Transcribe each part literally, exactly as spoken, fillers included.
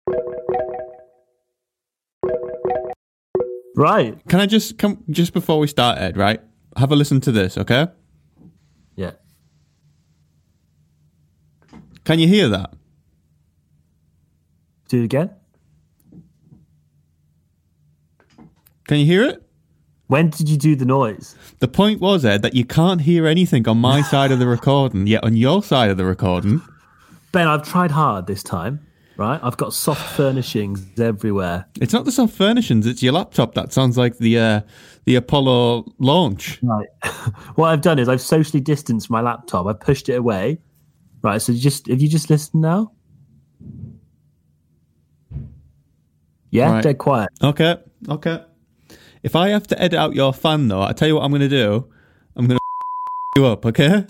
Right. Can I just come just before we start, Ed? Right, have a listen to this, okay? Yeah. Can you hear that? Do it again. Can you hear it? When did you do the noise? The point was, Ed, that you can't hear anything on my side of the recording, yet on your side of the recording. Ben, I've tried hard this time, right? I've got soft furnishings everywhere. It's not the soft furnishings, it's your laptop that sounds like the uh, the Apollo launch. Right. What I've done is I've socially distanced my laptop. I pushed it away. Right, so just if you just listen now. Yeah, Right. dead quiet. Okay, okay. If I have to edit out your fan, though, I tell you what I'm going to do. I'm going to you up, okay?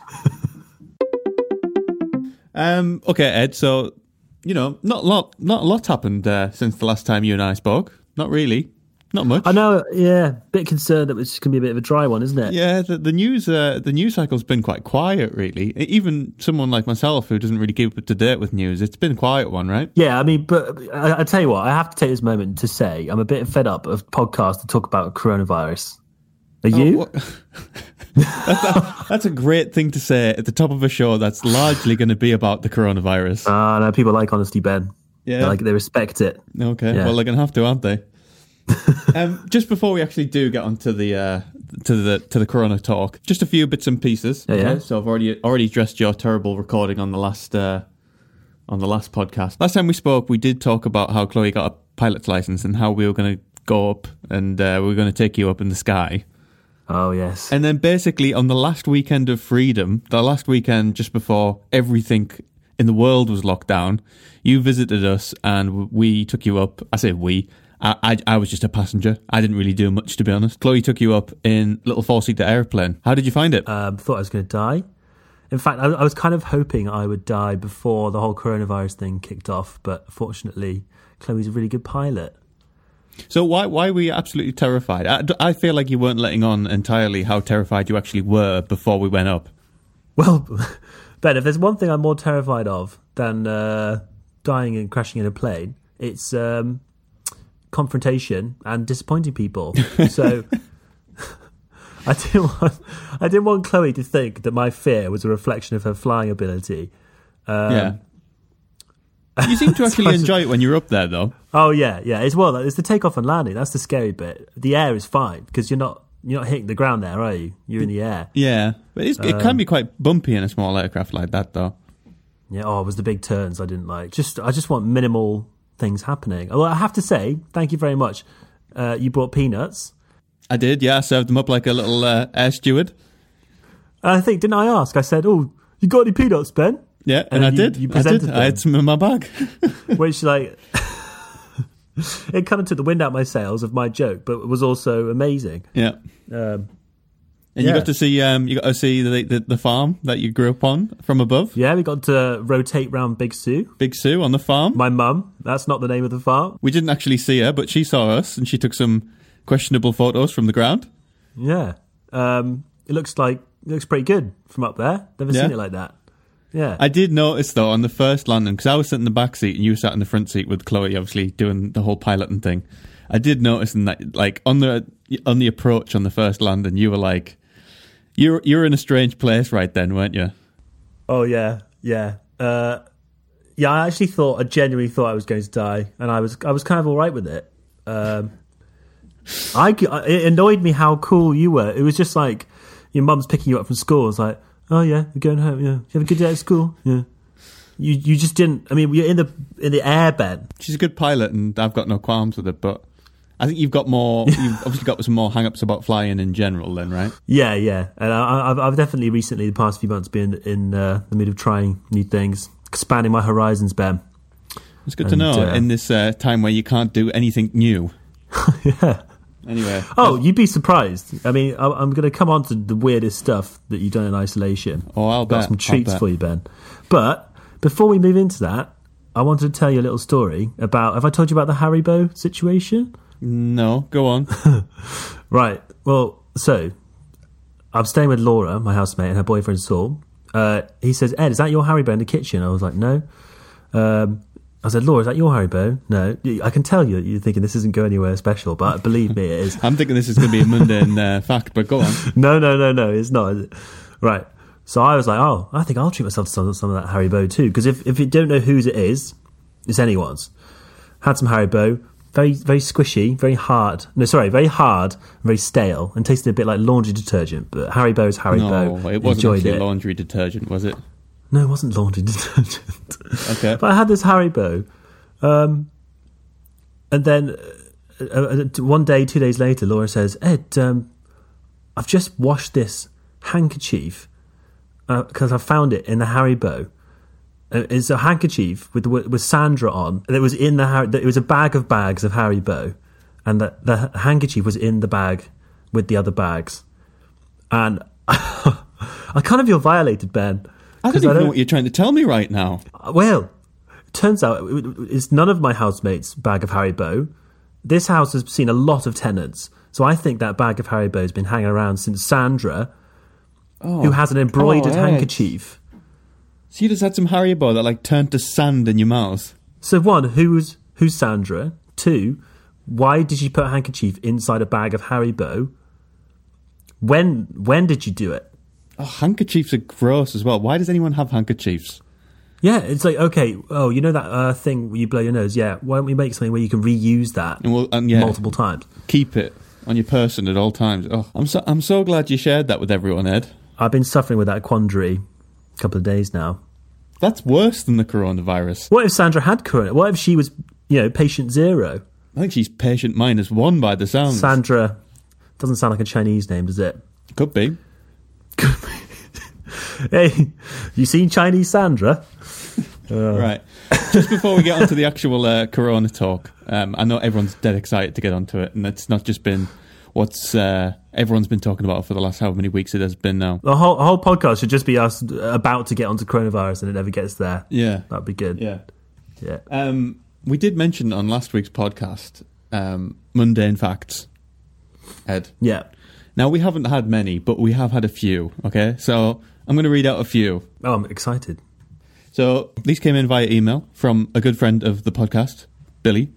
um, okay, Ed. So, you know, not a lot, not a lot happened uh, since the last time you and I spoke. Not really, not much. I know. Yeah, bit concerned that it's going to be a bit of a dry one, isn't it? Yeah, the, the news, uh, the news cycle's been quite quiet, really. Even someone like myself who doesn't really keep up to date with news, it's been a quiet one, right? Yeah, I mean, but I, I tell you what, I have to take this moment to say I'm a bit fed up of podcasts that talk about coronavirus. Are you? Oh, that's, a, that's a great thing to say at the top of a show that's largely going to be about the coronavirus. Ah, uh, no, people like honesty, Ben. Yeah, they like they respect it. Okay, yeah. Well, they're going to have to, aren't they? um, just before we actually do get onto the uh, to the to the corona talk, just a few bits and pieces. Yeah, okay? yeah. So I've already already addressed your terrible recording on the last uh, on the last podcast. Last time we spoke, we did talk about how Chloe got a pilot's license and how we were going to go up and uh, we were going to take you up in the sky. Oh yes. And then basically on the last weekend of freedom, the last weekend just before everything in the world was locked down, you visited us and we took you up. I say we. I, I, I was just a passenger. I didn't really do much, to be honest. Chloe took you up in a little four-seater airplane. How did you find it? Um, thought I was going to die. In fact, I, I was kind of hoping I would die before the whole coronavirus thing kicked off, but fortunately, Chloe's a really good pilot. So why why were you absolutely terrified? I, I feel like you weren't letting on entirely how terrified you actually were before we went up. Well, Ben, if there's one thing I'm more terrified of than uh, dying and crashing in a plane, it's... Um, confrontation and disappointing people. So I didn't want I didn't want Chloe to think that my fear was a reflection of her flying ability. Um, yeah. You seem to actually enjoy it when you're up there, though. Oh yeah, yeah. It's well, it's the takeoff and landing. That's the scary bit. The air is fine because you're not you're not hitting the ground there, are you? You're in the air. Yeah, but it's, it um, can be quite bumpy in a small aircraft like that, though. Yeah. Oh, it was the big turns I didn't like. Just I just want minimal things happening. Well, I have to say, thank you very much. Uh, you brought peanuts. I did, yeah. I served them up like a little uh, air steward. And I think, didn't I ask? I said, "Oh, you got any peanuts, Ben?" Yeah, and, and I, you, did. You I presented did. them. I had some in my bag. Which, like, it kind of took the wind out of my sails of my joke, but it was also amazing. Yeah. Um, and yeah. you got to see, um, you got to see the, the the farm that you grew up on from above. Yeah, we got to rotate round Big Sue. Big Sue on the farm. My mum. That's not the name of the farm. We didn't actually see her, but she saw us, and she took some questionable photos from the ground. Yeah. Um, it looks like it looks pretty good from up there. Never Yeah. seen it like that. Yeah. I did notice though on the first landing, because I was sitting in the back seat and you sat in the front seat with Chloe, obviously doing the whole piloting thing. I did notice in that, like on the on the approach on the first landing, you were like, you're you're in a strange place right then, weren't you? Oh yeah, yeah, uh, yeah. I actually thought, I genuinely thought I was going to die, and I was, I was kind of all right with it. Um, I it annoyed me how cool you were. It was just like your mum's picking you up from school. It's like, oh yeah, you're going home. Yeah, you have a good day at school. Yeah. You you just didn't. I mean, you're in the in the air, Ben. She's a good pilot, and I've got no qualms with it. But I think you've got more. You've obviously got some more hang-ups about flying in general, then, right? Yeah, yeah. And I, I've I've definitely recently, the past few months, been in uh, the mood of trying new things, expanding my horizons, Ben. It's good and, to know uh, in this uh, time where you can't do anything new. Yeah. Anyway. Oh, you'd be surprised. I mean, I- I'm going to come on to the weirdest stuff that you've done in isolation. Oh, I'll I've got bet. some treats I'll bet. for you, Ben. But before we move into that, I wanted to tell you a little story about. Have I told you about the Haribo situation? No, go on. Right. Well, so I'm staying with Laura, my housemate, and her boyfriend Saul. Uh, he says, "Ed, is that your Haribo in the kitchen?" I was like, "No." Um, I said, Laura, is that your Haribo? No. I can tell you you're thinking this isn't going anywhere special, but believe me, it is. I'm thinking this is going to be a mundane uh, fact, but go on. No, no, no, no, it's not. Right. So I was like, oh, I think I'll treat myself to some, some of that Haribo too. Because if, if you don't know whose it is, it's anyone's. Had some Haribo, very very squishy, very hard. No, sorry, very hard, very stale, and tasted a bit like laundry detergent. But Haribo is Haribo. No, it wasn't Enjoyed actually it. laundry detergent, was it? No, it wasn't laundry detergent. Okay. But I had this Haribo. Um, and then uh, uh, one day, two days later, Laura says, Ed, um, I've just washed this handkerchief because uh, I found it in the Haribo. Uh, it's a handkerchief with with Sandra on. And it was in the Har- it was a bag of bags of Haribo, and the the handkerchief was in the bag with the other bags. And I kind of feel violated, Ben. I don't even I don't, know what you're trying to tell me right now. Well, it turns out it's none of my housemates' bag of Haribo. This house has seen a lot of tenants, so I think that bag of Haribo has been hanging around since Sandra, oh, who has an embroidered oh, handkerchief. So you just had some Haribo that like turned to sand in your mouth. So one, who's who's Sandra? Two, why did you put a handkerchief inside a bag of Haribo? When when did you do it? Oh, handkerchiefs are gross as well. Why does anyone have handkerchiefs? Yeah, it's like, okay, oh, you know that uh, thing where you blow your nose? Yeah, why don't we make something where you can reuse that and we'll, and yeah, multiple times? Keep it on your person at all times. Oh, I'm so I'm so glad you shared that with everyone, Ed. I've been suffering with that quandary a couple of days now. That's worse than the coronavirus. What if Sandra had corona? What if she was, you know, patient zero? I think she's patient minus one by the sounds. Sandra doesn't sound like a Chinese name, does it? Could be. Could be. Hey, you seen Chinese Sandra? Uh. Right. Just before we get onto the actual uh, corona talk, um, I know everyone's dead excited to get onto it, and it's not just been what's uh, everyone's been talking about for the last how many weeks it has been now. The whole whole podcast should just be us about to get onto coronavirus, and it never gets there. Yeah, that'd be good. Yeah, yeah. Um, we did mention on last week's podcast um, mundane facts, Ed. Yeah. Now we haven't had many, but we have had a few. Okay, so I'm going to read out a few. Oh, I'm excited. So these came in via email from a good friend of the podcast, Billy.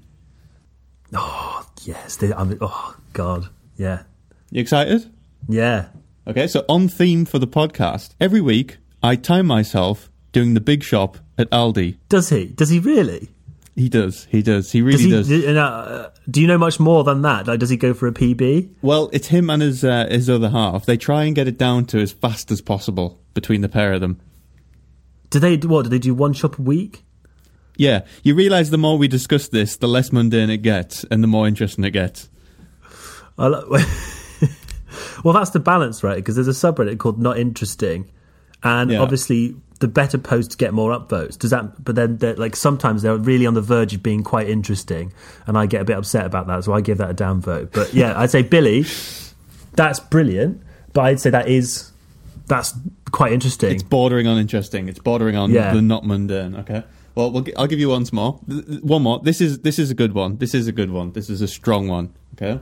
Oh yes, they, I mean, oh God, yeah. You excited? Yeah. Okay, so on theme for the podcast, every week I time myself doing the big shop at Aldi. Does he? Does he really? He does. He does. He really does. He, does. Do, uh, do you know much more than that? Like, does he go for a P B? Well, it's him and his uh, his other half. They try and get it down to as fast as possible between the pair of them. Do they what? Do they do one shop a week? Yeah. You realise the more we discuss this, the less mundane it gets, and the more interesting it gets. I lo- well, that's the balance, right? Because there's a subreddit called Not Interesting, and yeah. obviously the better posts get more upvotes. Does that? But then, like sometimes they're really on the verge of being quite interesting, and I get a bit upset about that, so I give that a downvote. But yeah, I'd say Billy, that's brilliant. But I'd say that is. That's quite interesting. It's bordering on interesting. It's bordering on yeah. the not mundane. Okay. Well, we'll I'll give you once more. One more. This is this is a good one. This is a good one. This is a strong one. Okay.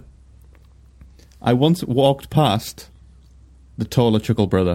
I once walked past the taller Chuckle brother.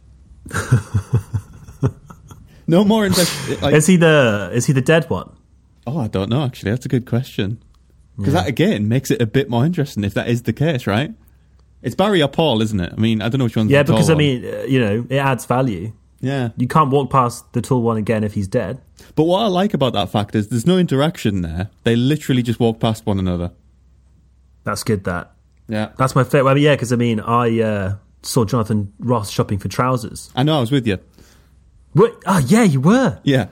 No more interesting. Like, is he the is he the dead one? Oh, I don't know. Actually, that's a good question. Because yeah. that again makes it a bit more interesting if that is the case, right? It's Barry or Paul, isn't it? I mean, I don't know which one's yeah, the tall because I one. mean, uh, you know, it adds value. Yeah, you can't walk past the tall one again if he's dead. But what I like about that fact is there's no interaction there. They literally just walk past one another. That's good. That yeah, that's my favorite. I mean, yeah, because I mean, I uh, saw Jonathan Ross shopping for trousers. I know, I was with you. What? Oh, yeah, you were. Yeah,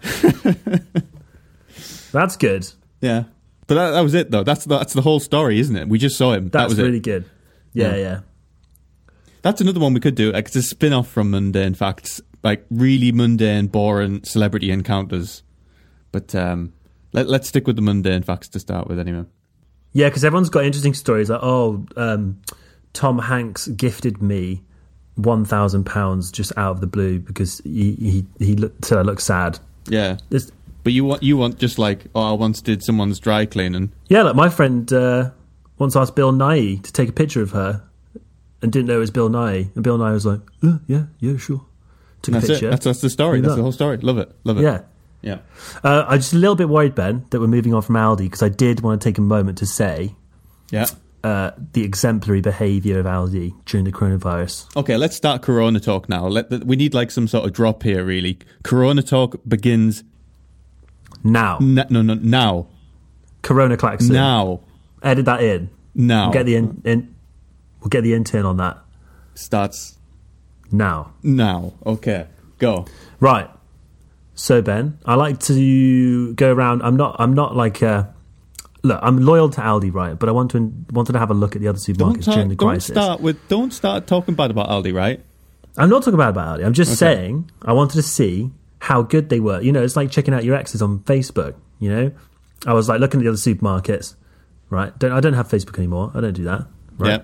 that's good. Yeah, but that, that was it though. That's the, that's the whole story, isn't it? We just saw him. That's that was really it. good. Yeah, yeah, yeah. That's another one we could do. Like, it's a spin-off from mundane facts, like really mundane, boring celebrity encounters. But um, let, let's stick with the mundane facts to start with, anyway. Yeah, because everyone's got interesting stories. Like, oh, um, Tom Hanks gifted me one thousand pounds just out of the blue because he he, he looked, said I look sad. Yeah, There's, but you want you want just like, oh, I once did someone's dry cleaning. Yeah, like my friend uh, once asked Bill Nighy to take a picture of her. And didn't know it was Bill Nighy. And Bill Nighy was like, oh, yeah, yeah, sure. Took That's a picture. it. That's, that's the story. That's the whole story. Love it. Love it. Yeah. Yeah. Uh, I'm just a little bit worried, Ben, that we're moving on from Aldi, because I did want to take a moment to say Yeah. uh, the exemplary behaviour of Aldi during the coronavirus. Okay, let's start Corona talk now. Let the, we need like some sort of drop here, really. Corona talk begins Now. n- no, no, now. Corona klaxon. Now. Edit that in. Now. We'll get the in, in, we'll get the intern on that. Starts Now. now. Okay, go. Right. So Ben, I like to go around. I'm not. I'm not like. Uh, look, I'm loyal to Aldi, right? But I want to wanted to have a look at the other supermarkets Don't, talk, during the don't crisis. start with. Don't start talking bad about Aldi, right? I'm not talking about Aldi. I'm just Okay. saying I wanted to see how good they were. You know, it's like checking out your exes on Facebook. You know, I was like looking at the other supermarkets. Right? Don't I don't have Facebook anymore. I don't do that. Right?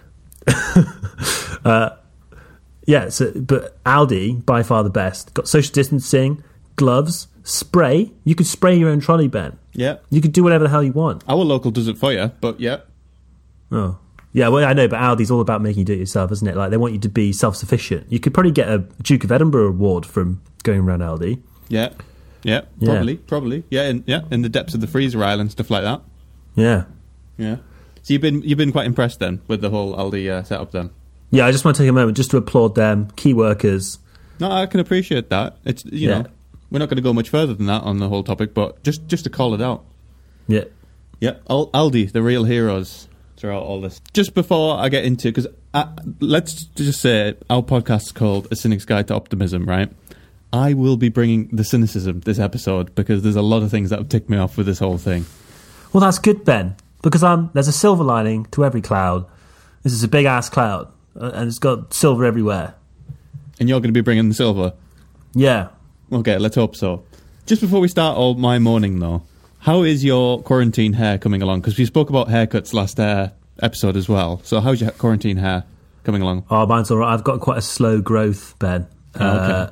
Yeah. uh, yeah. So, but Aldi by far the best. Got social distancing, gloves, spray. You could spray your own trolley, Ben. Yeah. You could do whatever the hell you want. Our local does it for you, but yeah. Oh, yeah. Well, I know, but Aldi's all about making you do it yourself, isn't it? Like they want you to be self-sufficient. You could probably get a Duke of Edinburgh award from going around Aldi. Yeah. Yeah. Yeah. Probably. Probably. Yeah. In, yeah. In the depths of the freezer aisle and stuff like that. Yeah. Yeah. So you've been you've been quite impressed then with the whole Aldi uh, setup then. Yeah. I just want to take a moment just to applaud them, key workers. No, I can appreciate that. It's you Yeah. know we're not going to go much further than that on the whole topic, but just just to call it out. Yeah. Yeah, Al- Aldi, the real heroes throughout all this. Just before I get into, because let's just say our podcast is called A Cynic's Guide to Optimism, right? I will be bringing the cynicism this episode because there's a lot of things that have ticked me off with this whole thing. Well, that's good, Ben, because um, there's a silver lining to every cloud. This is a big ass cloud, uh, and it's got silver everywhere. And you're going to be bringing the silver? Yeah. Okay, let's hope so. Just before we start all my morning, though, how is your quarantine hair coming along? Because we spoke about haircuts last uh, episode as well. So how's your quarantine hair coming along? Oh, mine's all right. I've got quite a slow growth, Ben. Oh, okay. Uh,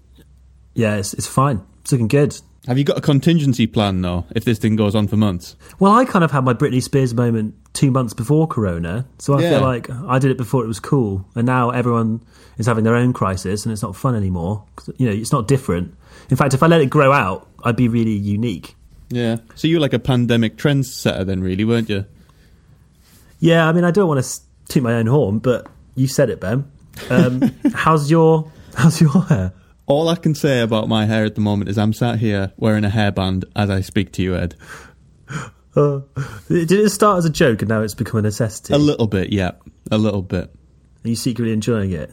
yeah, it's it's fine. It's looking good. Have you got a contingency plan, though, if this thing goes on for months? Well, I kind of had my Britney Spears moment two months before Corona, so I Yeah. feel like I did it before it was cool, and now everyone is having their own crisis, and it's not fun anymore. 'Cause, you know, it's not different. In fact, if I let it grow out, I'd be really unique. Yeah. So you were like a pandemic trendsetter then, really, weren't you? Yeah, I mean, I don't want to toot my own horn, but you said it, Ben. Um, how's your How's your hair? All I can say about my hair at the moment is I'm sat here wearing a hairband as I speak to you, Ed. Uh, did it start as a joke and now it's become a necessity? A little bit, yeah. A little bit. Are you secretly enjoying it?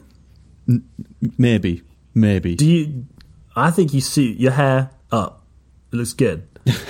Maybe. Maybe. Do you? I think you suit your hair up. It looks good.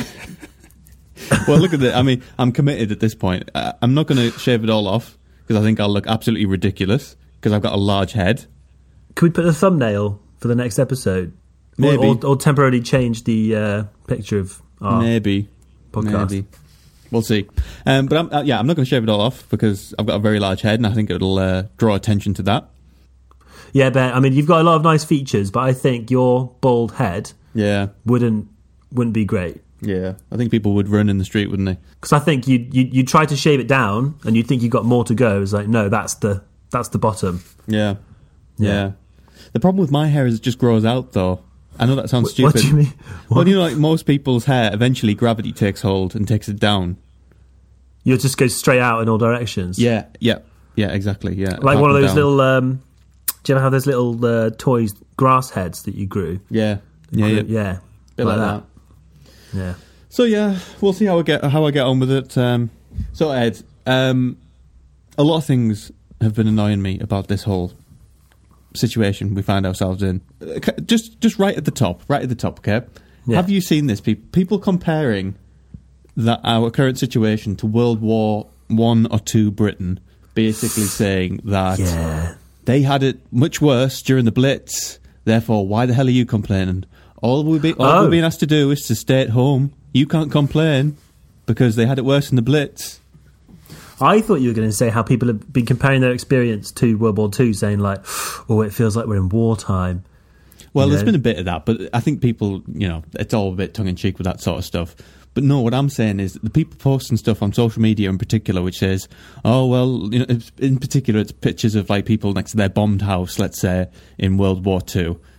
Well, look at it. I mean, I'm committed at this point. I- I'm not going to shave it all off because I think I'll look absolutely ridiculous because I've got a large head. Can we put a thumbnail for the next episode? Maybe. Or, or, or temporarily change the uh, picture of our Maybe. podcast. Maybe. We'll see. Um, but I'm, uh, yeah, I'm not going to shave it all off because I've got a very large head and I think it'll uh, draw attention to that. Yeah, Ben. I mean, you've got a lot of nice features, but I think your bald head Yeah. wouldn't wouldn't be great. Yeah. I think people would run in the street, wouldn't they? Because I think you you you try to shave it down, and you think you've got more to go. It's like, no, that's the that's the bottom. Yeah. Yeah. Yeah. The problem with my hair is it just grows out, though. I know that sounds Wh- stupid. What do you mean? Well, What? you know, like most people's hair, eventually gravity takes hold and takes it down. You'll just go straight out in all directions. Yeah, yeah, yeah, exactly, yeah. Like Up one of and those down. little. Um, do you ever have those little uh, toys, grass heads that you grew? Yeah, yeah, yeah. yeah, Bit like, that. Yeah. So yeah, we'll see how I get how I get on with it. Um, so Ed, um, a lot of things have been annoying me about this whole situation we find ourselves in. Uh, c- Just, just right at the top, right at the top. Okay, Yeah. have you seen this? People, people comparing that our current situation to World War One or Two Britain, basically saying that Yeah. they had it much worse during the Blitz. Therefore, why the hell are you complaining? All we're, be, all Oh. we're being asked to do is to stay at home. You can't complain because they had it worse in the Blitz. I thought you were going to say how people have been comparing their experience to World War Two, saying like, "Oh, it feels like we're in wartime." Well, You there's know? been a bit of that, but I think people, you know, it's all a bit tongue-in-cheek with that sort of stuff. But no, what I'm saying is the people posting stuff on social media in particular, which says, oh, well, you know, it's- in particular, it's pictures of like people next to their bombed house, let's say, in World War Two.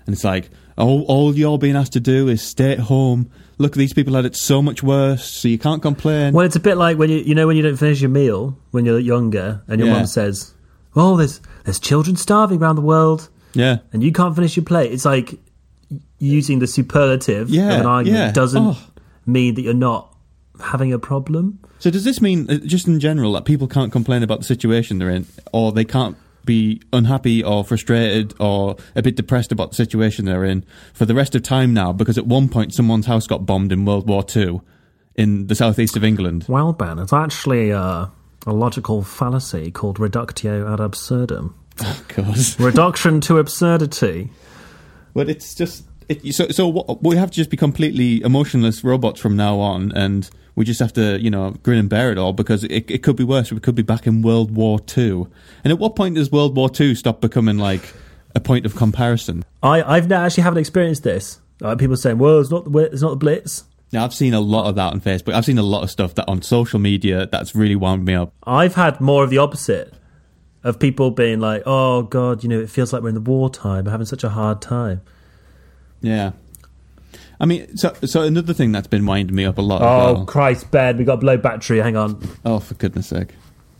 and it's like, oh, all you're being asked to do is stay at home. Look, these people had it so much worse, so you can't complain. Well, it's a bit like when you you know when you don't finish your meal when you're younger, and your Yeah. mum says, "Oh, there's there's children starving around the world, Yeah. and you can't finish your plate." It's like using the superlative Yeah, of an argument yeah. doesn't Oh. mean that you're not having a problem. So does this mean, uh, just in general, that people can't complain about the situation they're in, or they can't be unhappy or frustrated or a bit depressed about the situation they're in for the rest of time now? Because at one point someone's house got bombed in World War Two in the southeast of England. Well, Ben, it's actually uh, a logical fallacy called reductio ad absurdum. Of course. Reduction to absurdity. But it's just... It, so so what, we have to just be completely emotionless robots from now on, and we just have to, you know, grin and bear it all, because it, it could be worse. We could be back in World War Two. And at what point does World War Two stop becoming like a point of comparison? I I've not actually haven't experienced this. Uh, people saying, "Well, it's not the it's not the Blitz." Now, I've seen a lot of that on Facebook. I've seen a lot of stuff that on social media that's really wound me up. I've had more of the opposite, of people being like, "Oh God, you know, it feels like we're in the wartime. We're having such a hard time." Yeah. I mean, so so another thing that's been winding me up a lot Oh as well. Christ, Ben, we got low battery. Hang on. Oh, for goodness sake.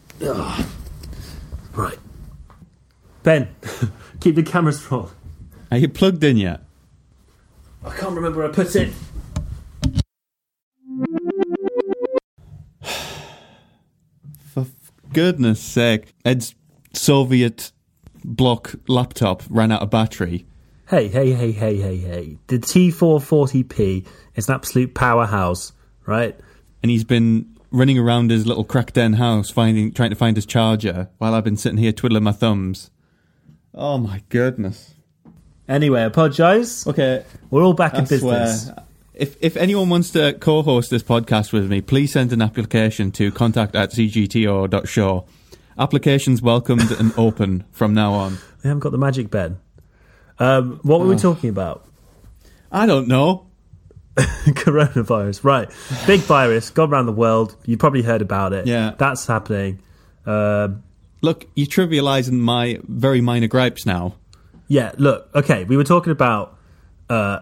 Right, Ben, keep the cameras rolling. Are you plugged in yet? I can't remember where I put it. For goodness sake. Ed's Soviet block laptop ran out of battery. Hey, hey, hey, hey, hey, hey. The T four forty p is an absolute powerhouse, right? And he's been running around his little cracked den house finding, trying to find his charger while I've been sitting here twiddling my thumbs. Oh my goodness. Anyway, I apologise. Okay. We're all back in I business. swear. If if anyone wants to co-host this podcast with me, please send an application to contact at c g t o dot show. Applications welcomed and open from now on. We haven't got the magic, Ben. Um, what were we Oh. talking about? I don't know. Coronavirus, right. Big virus, gone around the world. You probably heard about it. Yeah. That's happening. Um, Look, you're trivialising my very minor gripes now. yeah, look, okay, we were talking about... Uh,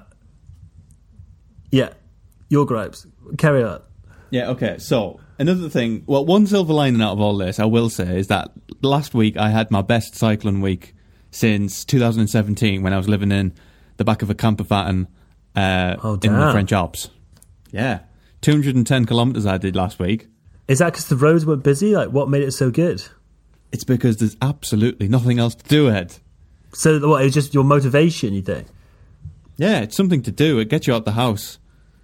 yeah, your gripes. Carry on. Yeah, okay. So, another thing, well, one silver lining out of all this, I will say, is that last week I had my best cycling week since two thousand seventeen, when I was living in the back of a camper van uh, Oh, in damn. the French Alps. Yeah. two hundred ten kilometres I did last week. Is that because the roads were busy? Like, what made it so good? It's because there's absolutely nothing else to do, Ed. So, what, it was just your motivation, you think? Yeah, it's something to do. It gets you out the house.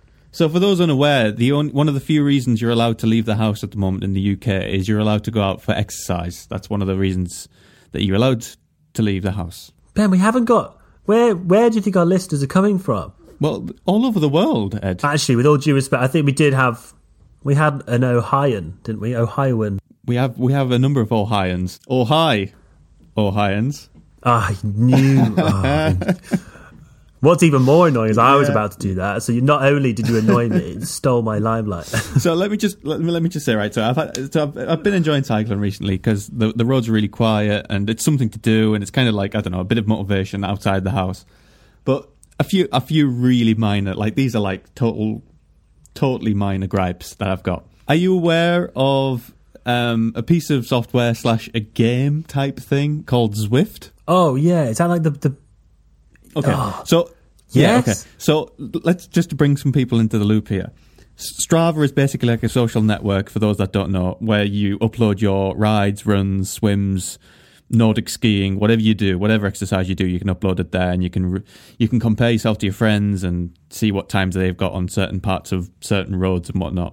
So for those unaware, the on, one of the few reasons you're allowed to leave the house at the moment in the U K is you're allowed to go out for exercise. That's one of the reasons that you're allowed to leave the house. Ben, we haven't got... Where Where do you think our listeners are coming from? Well, all over the world, Ed. Actually, with all due respect, I think we did have... We had an Ohioan, didn't we? Ohioan. We have we have a number of Ohioans. Oh, hi, Ohioans. Ah, I knew... oh, what's even more annoying is I was Yeah. about to do that. So you not only did you annoy me, you stole my limelight. So let me just let me let me just say right. So I've had, so I've, I've been enjoying cycling recently because the the roads are really quiet and it's something to do and it's kind of like, I don't know, a bit of motivation outside the house. But a few a few really minor, like these are like total totally minor gripes that I've got. Are you aware of um, a piece of software slash a game type thing called Zwift? Oh, yeah. Is that like the... the Okay, Oh. so yeah, Yes. okay. So let's just bring some people into the loop here. Strava is basically like a social network, for those that don't know, where you upload your rides, runs, swims, Nordic skiing, whatever you do, whatever exercise you do, you can upload it there, and you can re- you can compare yourself to your friends and see what times they've got on certain parts of certain roads and whatnot.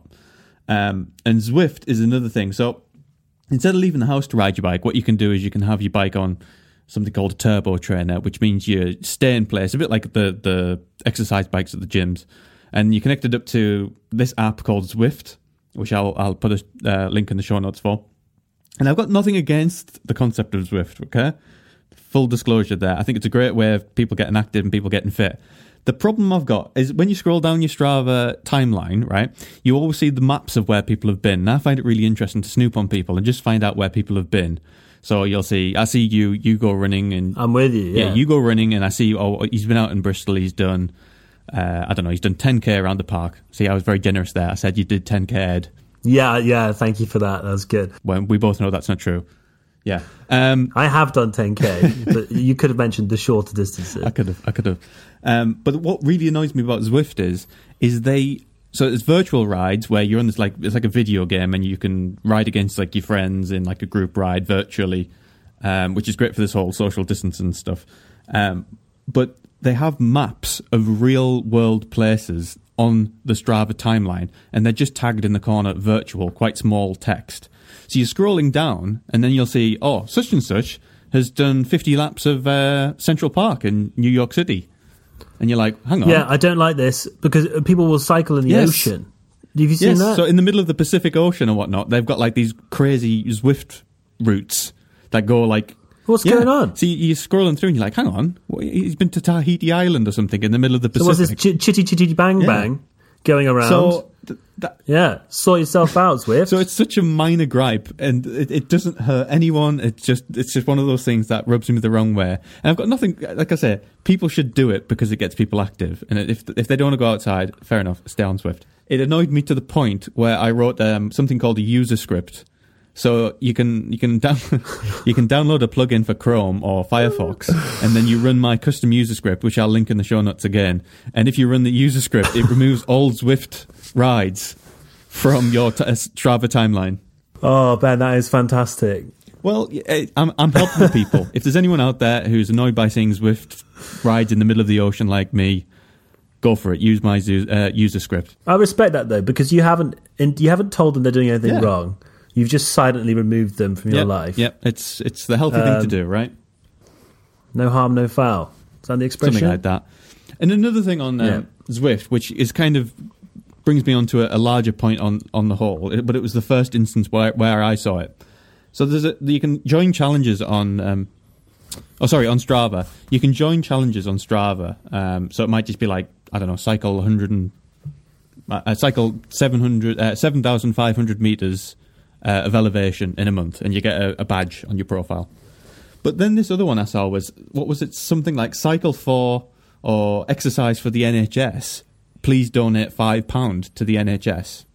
Um, and Zwift is another thing. So instead of leaving the house to ride your bike, what you can do is you can have your bike on something called a turbo trainer, which means you stay in place, a bit like the, the exercise bikes at the gyms. And you connect it up to this app called Zwift, which I'll I'll put a uh, link in the show notes for. And I've got nothing against the concept of Zwift, okay? full disclosure there. I think it's a great way of people getting active and people getting fit. The problem I've got is when you scroll down your Strava timeline, right, you always see the maps of where people have been. And I find it really interesting to snoop on people and just find out where people have been. So you'll see, I see you, you go running and... I'm with you, yeah. Yeah, you go running and I see you, oh, he's been out in Bristol, he's done, uh, I don't know, he's done ten K around the park. See, I was very generous there. I said you did ten K, Ed. Yeah, yeah, thank you for that. That was good. When we both know that's not true. Yeah. Um, I have done ten K, but you could have mentioned the shorter distances. I could have, I could have. Um, but what really annoys me about Zwift is, is they, so it's virtual rides where you're on this, like, it's like a video game and you can ride against like your friends in like a group ride virtually, um, which is great for this whole social distance and stuff. Um, but they have maps of real world places on the Strava timeline and they're just tagged in the corner virtual, quite small text. So you're scrolling down, and then you'll see, oh, such and such has done fifty laps of uh, Central Park in New York City. And you're like, hang on. Yeah, I don't like this, because people will cycle in the yes. ocean. Have you seen yes. that? So in the middle of the Pacific Ocean or whatnot, they've got like these crazy Zwift routes that go like... What's yeah. going on? So you're scrolling through and you're like, hang on, he's been to Tahiti Island or something in the middle of the Pacific. So what's this ch- chitty chitty bang yeah. bang going around? So... Th- that, yeah, sort yourself out, Zwift. So it's such a minor gripe, and it, it doesn't hurt anyone. It's just it's just one of those things that rubs me the wrong way. And I've got nothing. Like I say, people should do it because it gets people active. And if if they don't want to go outside, fair enough, stay on Zwift. It annoyed me to the point where I wrote um, something called a user script. So you can you can down, you can download a plugin for Chrome or Firefox, and then you run my custom user script, which I'll link in the show notes again. And if you run the user script, it removes all Zwift rides from your t- Strava timeline. Oh, Ben, that is fantastic. Well, I'm I'm helping the people. If there's anyone out there who's annoyed by seeing Zwift rides in the middle of the ocean like me, go for it. Use my uh, user script. I respect that though, because you haven't you haven't told them they're doing anything yeah. wrong. You've just silently removed them from your yep, life. Yep, it's it's the healthy um, thing to do, right? No harm, no foul. Is that the expression? Something like that. And another thing on um, yeah. Zwift, which is kind of brings me on to a, a larger point on, on the whole, it, but it was the first instance where where I saw it. So there's a, you can join challenges on, um, oh sorry, on Strava. You can join challenges on Strava. Um, so it might just be like, I don't know, cycle one hundred and, uh, cycle seven hundred, uh, seven thousand five hundred meters uh, of elevation in a month, and you get a, a badge on your profile. But then this other one I saw was, what was it, something like cycle for or exercise for the N H S. Please donate five pounds to the N H S.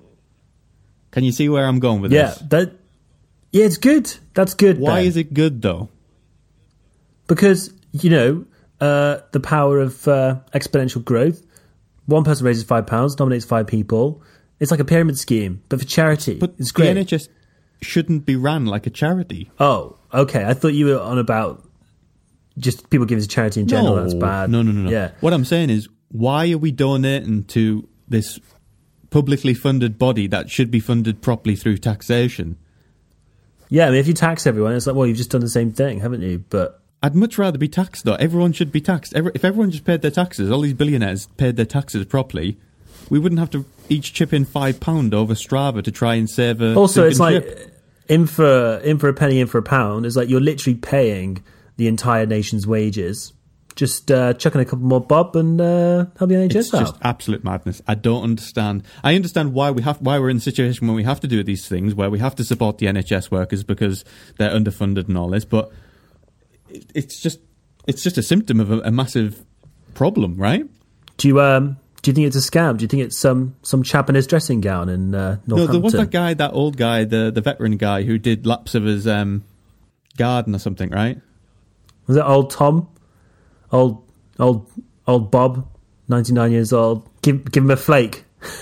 Can you see where I'm going with yeah, this? Yeah, that. Yeah, it's good. That's good. Why Ben. is it good though? Because you know uh, the power of uh, exponential growth. One person raises five pounds, nominates five people. It's like a pyramid scheme, but for charity. But it's great. The N H S shouldn't be ran like a charity. Oh, okay. I thought you were on about just people giving to charity in general. No, that's bad. No, no, no, no. Yeah. What I'm saying is, why are we donating to this publicly funded body that should be funded properly through taxation? Yeah, I mean, if you tax everyone, it's like, well, you've just done the same thing, haven't you? But I'd much rather be taxed, though. Everyone should be taxed. Every, if everyone just paid their taxes, all these billionaires paid their taxes properly, we wouldn't have to each chip in five pound over Strava to try and save a. Also, it's like chip. in for in for a penny, in for a pound. It's like you're literally paying the entire nation's wages. Just uh, chucking a couple more bob and uh, help the N H S It's out. just absolute madness. I don't understand. I understand why we have why we're in the situation when we have to do these things, where we have to support the N H S workers because they're underfunded and all this. But it, it's just it's just a symptom of a, a massive problem, right? Do you um do you think it's a scam? Do you think it's some some chap in his dressing gown in uh, Northampton? No, there was that guy, that old guy, the the veteran guy who did laps of his um, garden or something, right? Was it old Tom? Old, old, old Bob, ninety-nine years old. Give, give him a flake.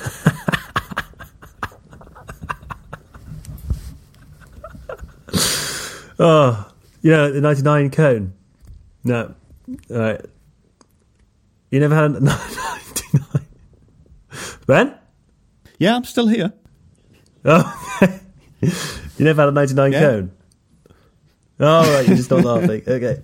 Oh, yeah, the ninety-nine cone. No, all right. You never had a ninety-nine, Ben? Yeah, I'm still here. Oh, you never had a ninety-nine yeah. cone. Oh, right, you're just not laughing. Okay.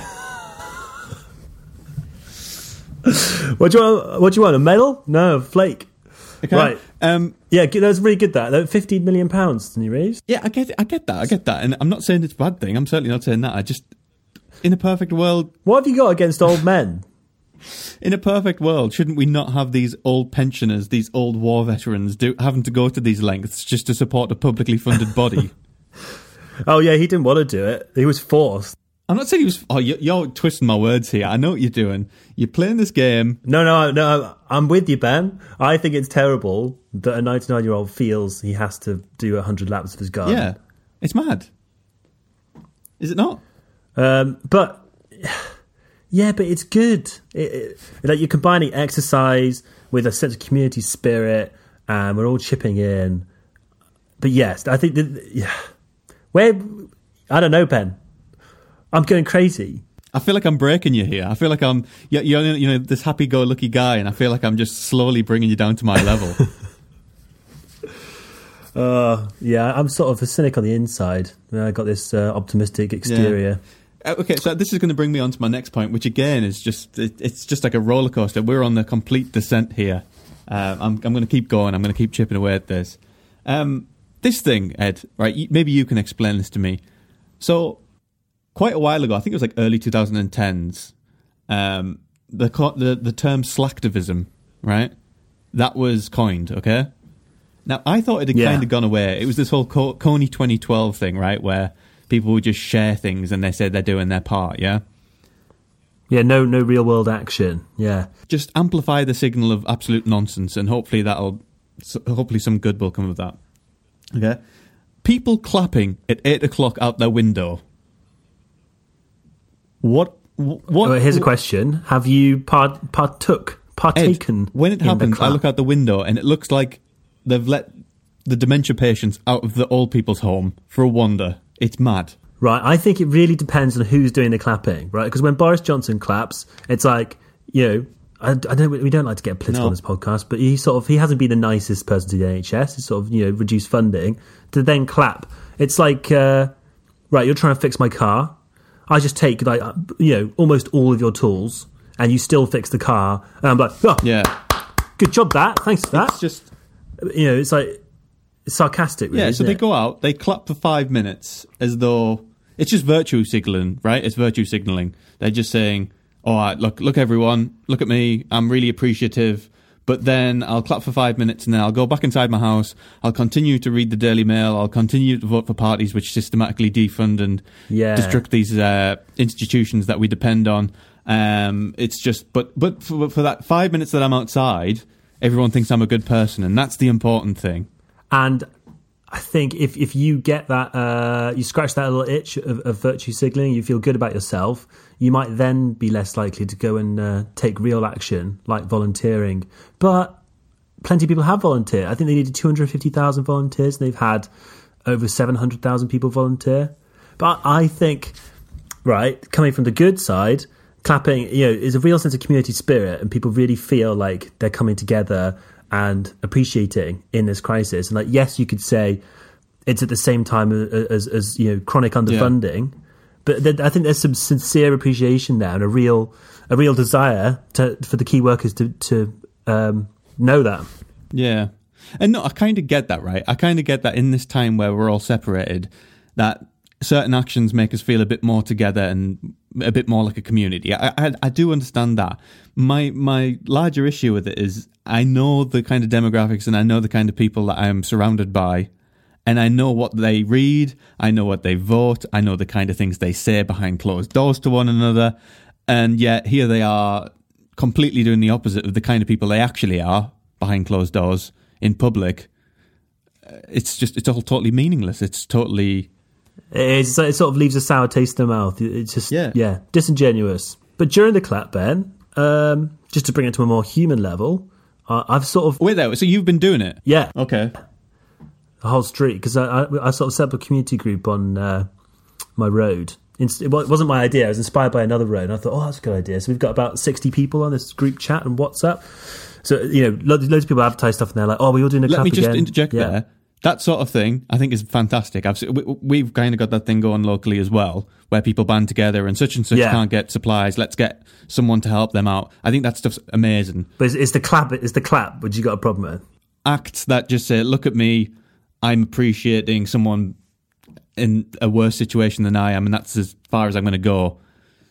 What do you want? What do you want? A medal? No, a flake. Okay. Right. Um, yeah, that's really good. That fifteen million pounds, didn't you raise? Yeah, I get, I get that. I get that, and I'm not saying it's a bad thing. I'm certainly not saying that. I just, in a perfect world, What have you got against old men? in a perfect world, shouldn't we not have these old pensioners, these old war veterans, do, having to go to these lengths just to support a publicly funded body? Oh, yeah, he didn't want to do it. He was forced. I'm not saying he was. Oh, you're, you're twisting my words here. I know what you're doing. You're playing this game. No, no, no, I'm with you, Ben. I think it's terrible that a ninety-nine-year-old feels he has to do one hundred laps of his garden. Yeah, it's mad. Is it not? Um, but, yeah, but it's good. It, it, like you're combining exercise with a sense of community spirit, and we're all chipping in. But yes, I think that, yeah. Where, I don't know, Ben. I'm going crazy. I feel like I'm breaking you here. I feel like I'm, you're, you're you know, this happy-go-lucky guy, and I feel like I'm just slowly bringing you down to my level. uh, yeah, I'm sort of a cynic on the inside. I got this uh, optimistic exterior. Yeah. Okay, so this is going to bring me on to my next point, which again is just, it, it's just like a roller coaster. We're on the complete descent here. Uh, I'm, I'm going to keep going. I'm going to keep chipping away at this. Um, this thing, Ed, right? Maybe you can explain this to me. So, quite a while ago, I think it was like early twenty tens, um, the, the the term slacktivism, right? That was coined, okay? Now, I thought it had yeah. kind of gone away. It was this whole Co- Coney twenty twelve thing, right? Where people would just share things and they said they're doing their part, yeah? Yeah, no no real world action, yeah. Just amplify the signal of absolute nonsense and hopefully that'll, hopefully some good will come of that, okay? People clapping at eight o'clock out their window. What? What? Well, here's a question: have you part, partook, partaken? Ed, when it happens, I look out the window and it looks like they've let the dementia patients out of the old people's home for a wander. It's mad. Right, I think it really depends on who's doing the clapping, right? Because when Boris Johnson claps, it's like, you know, I, I don't. We don't like to get political no. on this podcast, but he sort of he hasn't been the nicest person to the N H S. He's sort of, you know, reduced funding to then clap. It's like, uh, right, you're trying to fix my car. I just take, like, you know, almost all of your tools, and you still fix the car. And I'm like, oh, yeah, good job, that. Thanks for that. It's just, you know, it's like it's sarcastic. Really, yeah. So they it? go out, they clap for five minutes as though it's just virtue signaling, right? It's virtue signaling. They're just saying, "All right, look, look, everyone, look at me. I'm really appreciative." But then I'll clap for five minutes and then I'll go back inside my house. I'll continue to read the Daily Mail. I'll continue to vote for parties which systematically defund and yeah. destruct these uh, institutions that we depend on. Um, it's just, but but for, for that five minutes that I'm outside, everyone thinks I'm a good person, and that's the important thing. And I think if, if you get that, uh, you scratch that little itch of, of virtue signaling, you feel good about yourself, you might then be less likely to go and uh, take real action, like volunteering. But plenty of people have volunteered. I think they needed two hundred fifty thousand volunteers, and they've had over seven hundred thousand people volunteer. But I think, right, coming from the good side, clapping, you know, is a real sense of community spirit, and people really feel like they're coming together and appreciating in this crisis. And like, yes, you could say it's at the same time as, as, as you know, chronic underfunding, yeah. but th- I think there's some sincere appreciation there and a real, a real desire to, for the key workers to, to um, know that. Yeah. And no, I kind of get that, right? I kind of get that in this time where we're all separated, that certain actions make us feel a bit more together and a bit more like a community. I, I, I do understand that. My my larger issue with it is I know the kind of demographics and I know the kind of people that I'm surrounded by, and I know what they read, I know what they vote, I know the kind of things they say behind closed doors to one another, and yet here they are completely doing the opposite of the kind of people they actually are behind closed doors in public. It's just, it's all totally meaningless. It's totally... It's, it sort of leaves a sour taste in the mouth. It's just, yeah, yeah disingenuous. But during the clap, Ben, um, just to bring it to a more human level, uh, I've sort of... Wait there, so you've been doing it? Yeah. Okay. The whole street, because I, I, I sort of set up a community group on uh, my road. It wasn't my idea. I was inspired by another road, and I thought, oh, that's a good idea. So we've got about sixty people on this group chat and WhatsApp. So, you know, loads, loads of people advertise stuff, and they're like, oh, we're all doing a clap again. Let me just again. interject yeah. there. That sort of thing, I think, is fantastic. I've, we, we've kind of got that thing going locally as well, where people band together and such and such yeah. can't get supplies. Let's get someone to help them out. I think that stuff's amazing. But it's, it's the clap. It's the clap, which you got a problem with. Acts that just say, look at me, I'm appreciating someone in a worse situation than I am, and that's as far as I'm going to go.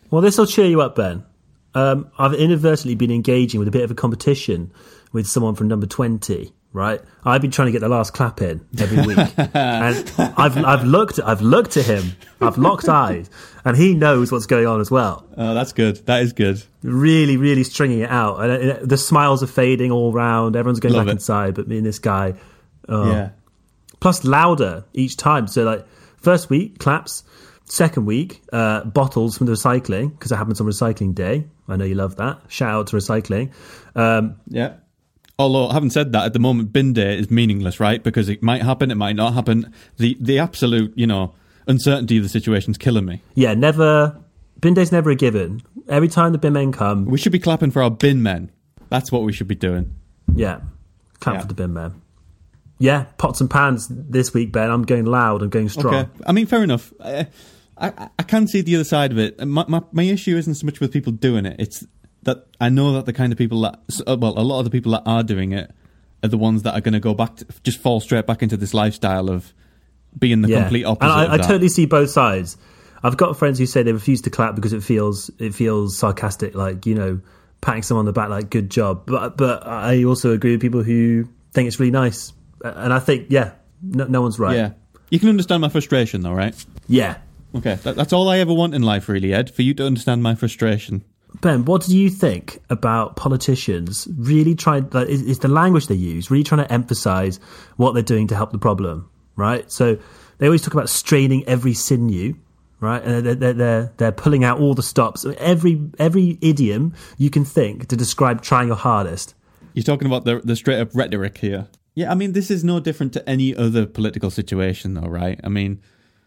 Well, this will cheer you up, Ben. Um, I've inadvertently been engaging with a bit of a competition with someone from number twenty. Right, I've been trying to get the last clap in every week, and I've I've looked I've looked at him, I've locked eyes, and he knows what's going on as well. Oh, that's good. That is good. Really, really stringing it out, and it, the smiles are fading all round. Everyone's going Love back it. inside, but me and this guy. Oh. Yeah. Plus louder each time. So like first week claps, second week uh, bottles from the recycling because it happens on recycling day. I know you love that. Shout out to recycling. Um, Yeah. Although, having said that, at the moment, bin day is meaningless, right? Because it might happen, it might not happen. The the absolute, you know, uncertainty of the situation's killing me. Yeah, never. Bin day's never a given. Every time the bin men come, We should be clapping for our bin men. That's what we should be doing. yeah, clap Yeah. for the bin men. Yeah, pots and pans this week, Ben. I'm going loud. I'm going strong. Okay. I mean, fair enough. I, I, I can see the other side of it. My, my, my issue isn't so much with people doing it. It's that I know that the kind of people that, well, a lot of the people that are doing it are the ones that are going to go back, to, just fall straight back into this lifestyle of being the Yeah. complete opposite. And I, of I that. totally see both sides. I've got friends who say they refuse to clap because it feels it feels sarcastic, like, you know, patting someone on the back, like, good job. But but I also agree with people who think it's really nice. And I think, yeah, no, no one's right. Yeah. You can understand my frustration, though, right? Yeah. Okay. That, that's all I ever want in life, really, Ed, for you to understand my frustration. Ben, what do you think about politicians really trying, like, is, is the language they use, really trying to emphasise what they're doing to help the problem, right? So they always talk about straining every sinew, right? And they're, they're, they're, they're pulling out all the stops. Every every idiom you can think to describe trying your hardest. You're talking about the, the straight-up rhetoric here. Yeah, I mean, this is no different to any other political situation, though, right? I mean,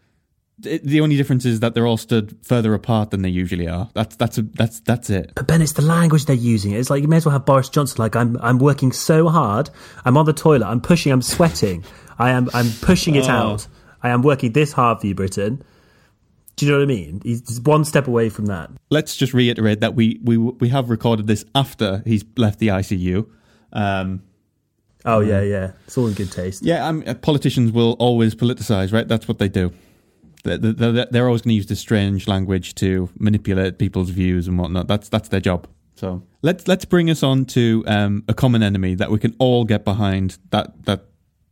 it, the only difference is that they're all stood further apart than they usually are. That's that's a, that's that's it. But Ben, it's the language they're using. It's like you may as well have Boris Johnson. Like I'm, I'm working so hard. I'm on the toilet. I'm pushing. I'm sweating. I am, I'm pushing it Oh. out. I am working this hard for you, Britain. Do you know what I mean? He's one step away from that. Let's just reiterate that we we we have recorded this after he's left the I C U. Um, Oh yeah, yeah. It's all in good taste. yeah, I mean, politicians will always politicise, right? That's what they do. They're, they're, they're always going to use this strange language to manipulate people's views and whatnot. That's that's their job. So let's let's bring us on to um, a common enemy that we can all get behind. That that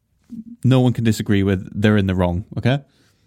no one can disagree with. They're in the wrong. Okay.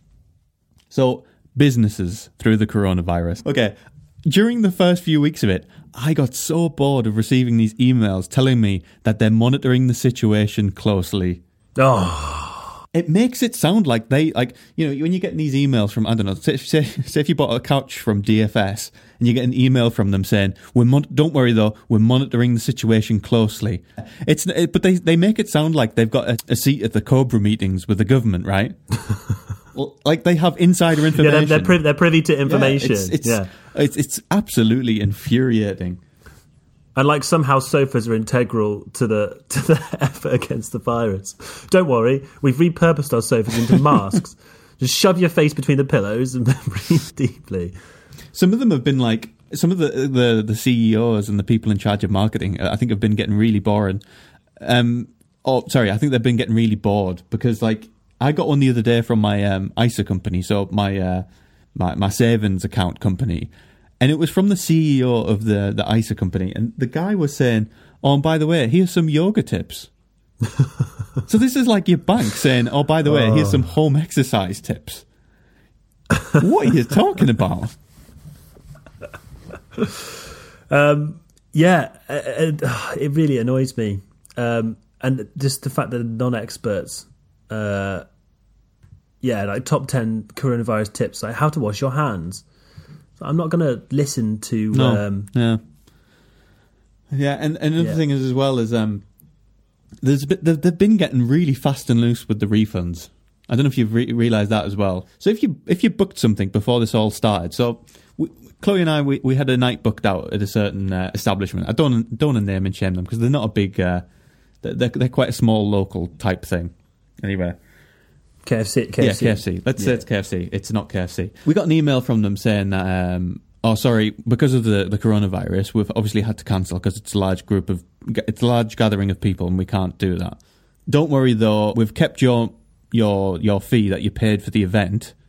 So businesses through the coronavirus. Okay. During the first few weeks of it, I got so bored of receiving these emails telling me that they're monitoring the situation closely. Oh, It makes it sound like they, like, you know, when you're getting these emails from, I don't know, say, say, say if you bought a couch from D F S and you get an email from them saying, "We're mon- don't worry though, we're monitoring the situation closely." It's, it, but they, they make it sound like they've got a, a seat at the Cobra meetings with the government, right? Well, like they have insider yeah. information. They're, they're, privy, they're privy to Yeah, information. it's, it's, yeah. it's, it's absolutely infuriating. And like somehow sofas are integral to the to the effort against the virus. Don't worry, we've repurposed our sofas into masks. Just shove your face between the pillows and breathe deeply. Some of them have been like, some of the, the the C E Os and the people in charge of marketing, I think, have been getting really boring. Um, oh, sorry, I think they've been getting really bored because, like, I got one the other day from my um, I S A company, so my uh, my my savings account company, and it was from the C E O of the the I S A company, and the guy was saying, "Oh, and by the way, here's some yoga tips." So this is like your bank saying, "Oh, by the way, Oh. here's some home exercise tips." What are you talking about? Um, yeah, it, it really annoys me. Um, and just the fact that non-experts, uh, yeah, like top ten coronavirus tips, like how to wash your hands. So I'm not going to listen to... No. Um, Yeah. Yeah, and, and another Yeah. thing is as well is um, there's a bit, they've, they've been getting really fast and loose with the refunds. I don't know if you've re- realised that as well. So if you if you booked something before this all started, so we, Chloe and I we, we had a night booked out at a certain uh, establishment. I don't don't want to name and shame them because they're not a big, uh, they're they're quite a small local type thing. Anyway. K F C, K F C. Yeah, K F C. Let's say Yeah. it's K F C. It's not K F C. We got an email from them saying that, um, oh, sorry, because of the, the coronavirus, we've obviously had to cancel because it's a large group of, it's a large gathering of people and we can't do that. Don't worry though, we've kept your your your fee that you paid for the event,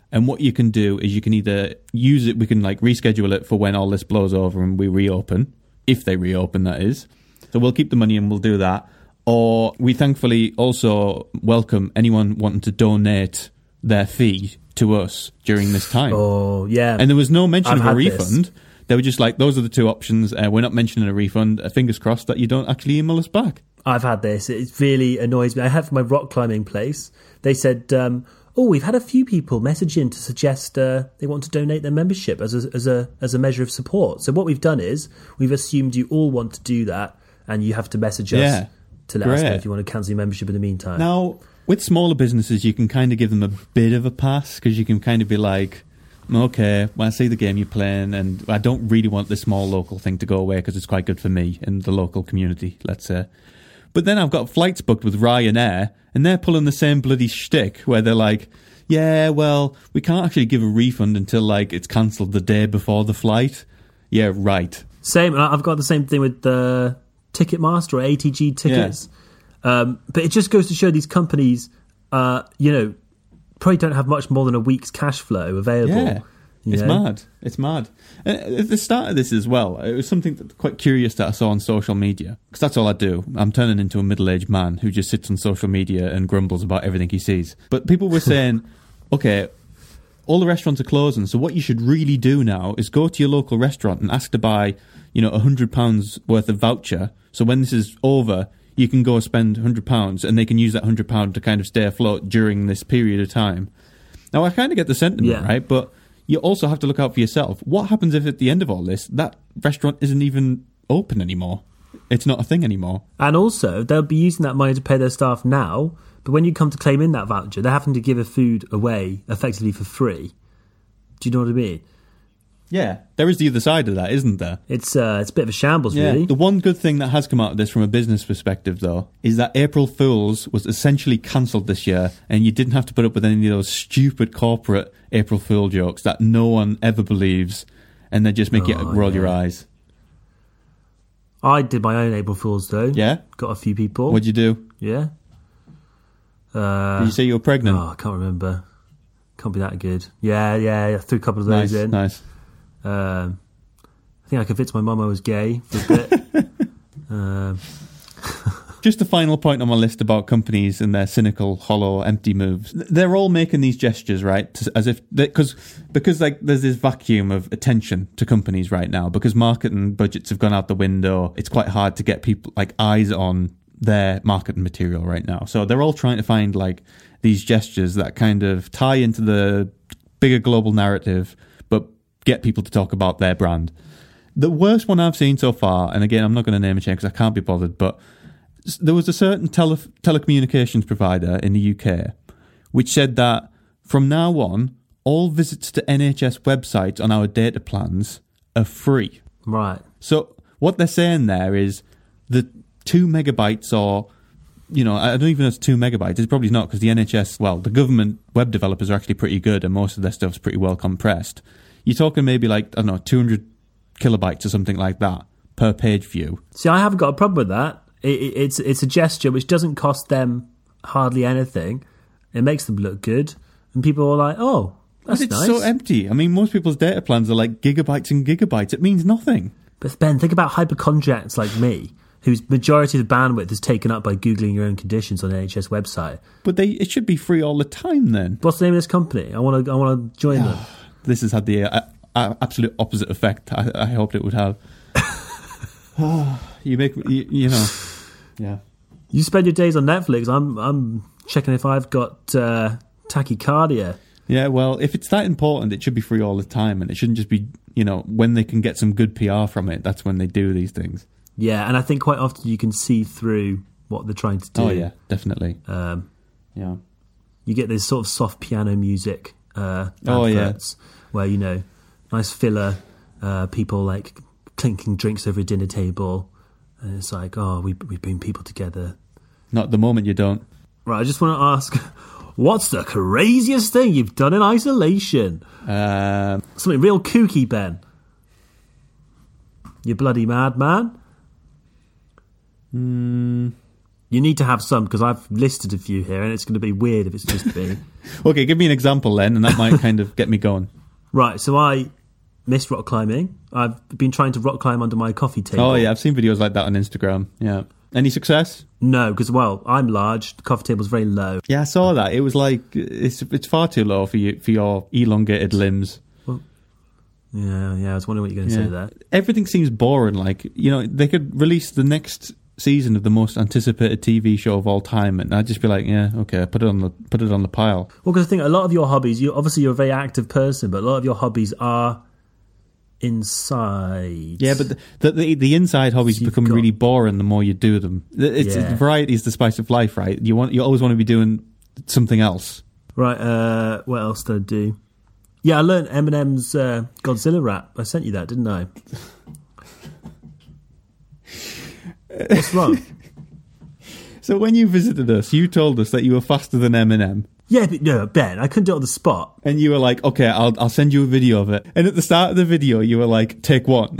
And what you can do is you can either use it, we can like reschedule it for when all this blows over and we reopen, if they reopen, that is. So we'll keep the money and we'll do that. Or we thankfully also welcome anyone wanting to donate their fee to us during this time. Oh, yeah. And there was no mention I've of a had refund. this. They were just like, those are the two options. Uh, we're not mentioning a refund. Uh, fingers crossed that you don't actually email us back. I've had this. It really annoys me. I had for my rock climbing place. They said, um, oh, we've had a few people message in to suggest uh, they want to donate their membership as a, as a as a measure of support. So what we've done is we've assumed you all want to do that, and you have to message us Yeah. to let us know Great. if you want to cancel your membership in the meantime. Now, with smaller businesses, you can kind of give them a bit of a pass because you can kind of be like, okay, well, I see the game you're playing and I don't really want this small local thing to go away because it's quite good for me and the local community, let's say. But then I've got flights booked with Ryanair and they're pulling the same bloody shtick where they're like, yeah, well, we can't actually give a refund until like it's cancelled the day before the flight. Yeah, right. Same. and I've got the same thing with the Ticketmaster or A T G tickets. Yeah. Um, but it just goes to show these companies, uh, you know, probably don't have much more than a week's cash flow available. Yeah, it's know? mad. It's mad. And at the start of this as well, it was something that quite curious that I saw on social media. Because that's all I do. I'm turning into a middle-aged man who just sits on social media and grumbles about everything he sees. But people were saying, okay, all the restaurants are closing, so what you should really do now is go to your local restaurant and ask to buy, you know, one hundred pounds worth of voucher. So when this is over, you can go spend one hundred pounds and they can use that one hundred pounds to kind of stay afloat during this period of time. Now, I kind of get the sentiment, Yeah. right? But you also have to look out for yourself. What happens if at the end of all this, that restaurant isn't even open anymore? It's not a thing anymore. And also, they'll be using that money to pay their staff now, but when you come to claim in that voucher, they're having to give a food away effectively for free. Do you know what I mean? Yeah. There is the other side of that, isn't there? It's uh, it's a bit of a shambles, really. The one good thing that has come out of this from a business perspective, though, is that April Fools was essentially cancelled this year, and you didn't have to put up with any of those stupid corporate April Fool jokes that no one ever believes, and they just make you Oh, roll yeah. your eyes. I did my own April Fools, though. Yeah? Got a few people. What'd you do? Yeah. Uh, Did you say you were pregnant? Oh, I can't remember. Can't be that good. Yeah, yeah, I threw a couple of those nice, in. nice. Um, I think I convinced my mum I was gay for a bit. um, Just a final point on my list about companies and their cynical, hollow, empty moves. They're all making these gestures, right? To, as if because because like there's this vacuum of attention to companies right now because marketing budgets have gone out the window. It's quite hard to get people like eyes on their marketing material right now. So they're all trying to find like these gestures that kind of tie into the bigger global narrative, but get people to talk about their brand. The worst one I've seen so far, and again, I'm not going to name a chain because I can't be bothered, but there was a certain tele- telecommunications provider in the U K which said that from now on, all visits to N H S websites on our data plans are free. right. So what they're saying there is the two megabytes or, you know, I don't even know if it's two megabytes. It's probably not because the N H S, well, the government web developers are actually pretty good and most of their stuff's pretty well compressed. You're talking maybe like, I don't know, two hundred kilobytes or something like that per page view. See, I haven't got a problem with that. It, it, it's it's a gesture which doesn't cost them hardly anything. It makes them look good, and people are like, "Oh, that's But it's nice." so empty. I mean, most people's data plans are like gigabytes and gigabytes. It means nothing. But Ben, think about hypochondriacs like me, whose majority of the bandwidth is taken up by googling your own conditions on an N H S website. But they it should be free all the time then. What's the name of this company? I want to I want to join them. This has had the uh, uh, absolute opposite effect I, I hoped it would have. you make you, you know, yeah. You spend your days on Netflix. I'm I'm checking if I've got uh, tachycardia. Yeah, well, if it's that important, it should be free all the time, and it shouldn't just be, you know, when they can get some good P R from it, that's when they do these things. Yeah, and I think quite often you can see through what they're trying to do. Oh, yeah, definitely. Um, Yeah. you get this sort of soft piano music uh, Oh, yeah. adverts where, you know, nice filler, uh, people like clinking drinks over a dinner table. And it's like, oh, we we bring people together. Not at the moment you don't. Right, I just want to ask, what's the craziest thing you've done in isolation? Um, Something real kooky, Ben. You bloody madman. mm, You need to have some, because I've listed a few here, and it's going to be weird if it's just me. Okay, give me an example then, and that might kind of get me going. Right, so I miss rock climbing. I've been trying to rock climb under my coffee table. Oh, yeah, I've seen videos like that on Instagram. Yeah. Any success? No, because, well, I'm large. The coffee table's very low. Yeah, I saw that. It was like, it's it's far too low for you for your elongated limbs. Well, yeah, yeah, I was wondering what you're going to Yeah. say there. Everything seems boring. Like, you know, they could release the next season of the most anticipated T V show of all time, and I'd just be like, yeah, okay, put it on the put it on the pile. Well, because I think a lot of your hobbies, you obviously you're a very active person, but a lot of your hobbies are inside. Yeah, but the the, the, the inside hobbies So you've become got- really boring the more you do them. It's Yeah. variety is the spice of life, right? You want you always want to be doing something else. Right, uh, what else did I do? Yeah, I learned Eminem's uh, Godzilla rap. I sent you that, didn't I? What's wrong? So when you visited us, you told us that you were faster than Eminem. Yeah, but no, Ben, I couldn't do it on the spot. And you were like, okay, I'll I'll send you a video of it. And at the start of the video, you were like, take one.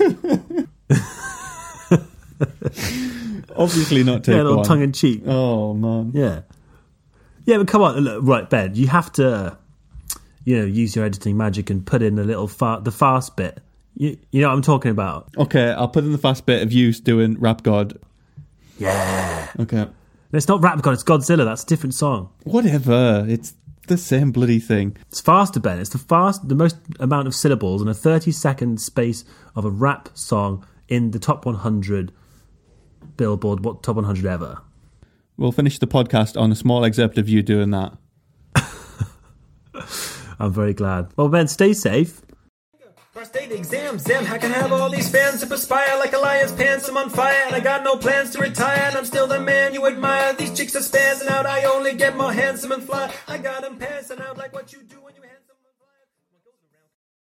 Obviously not take Yeah, a little one. tongue in cheek. Oh, man. Yeah. Yeah, but come on, look, right, Ben, you have to, you know, use your editing magic and put in a little fa- the fast bit. You, you know what I'm talking about? Okay, I'll put in the fast bit of you doing Rap God. Yeah. Okay. And it's not Rap God, it's Godzilla. That's a different song. Whatever. It's the same bloody thing. It's faster, Ben. It's the fast, the most amount of syllables in a thirty second space of a rap song in the top one hundred Billboard, what top one hundred ever. We'll finish the podcast on a small excerpt of you doing that. I'm very glad. Well, Ben, stay safe. For state exams, damn, I can have all these fans to perspire like a lion's pants. I'm on fire and I got no plans to retire, and I'm still the man you admire. These chicks are spazzing out, I only get more handsome and fly. I got them passing out like what you do.